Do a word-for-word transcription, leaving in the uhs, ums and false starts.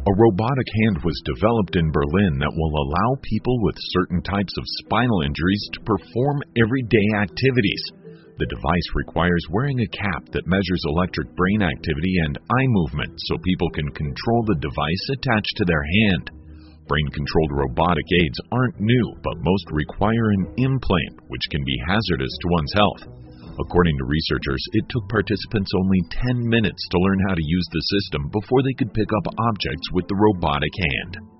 A robotic hand was developed in Berlin that will allow people with certain types of spinal injuries to perform everyday activities. The device requires wearing a cap that measures electric brain activity and eye movement so people can control the device attached to their hand. Brain-controlled robotic aids aren't new, but most require an implant, which can be hazardous to one's health. According to researchers, it took participants only ten minutes to learn how to use the system before they could pick up objects with the robotic hand.